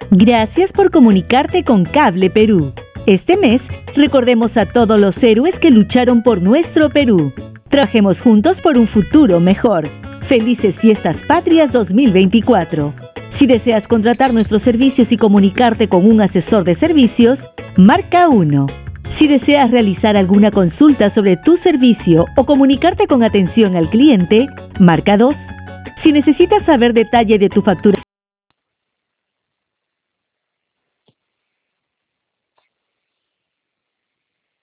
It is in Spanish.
Gracias por comunicarte con Cable Perú. Este mes, recordemos a todos los héroes que lucharon por nuestro Perú. Trabajemos juntos por un futuro mejor. Felices Fiestas Patrias 2024. Si deseas contratar nuestros servicios y comunicarte con un asesor de servicios, marca 1. Si deseas realizar alguna consulta sobre tu servicio o comunicarte con atención al cliente, marca 2. Si necesitas saber detalle de tu factura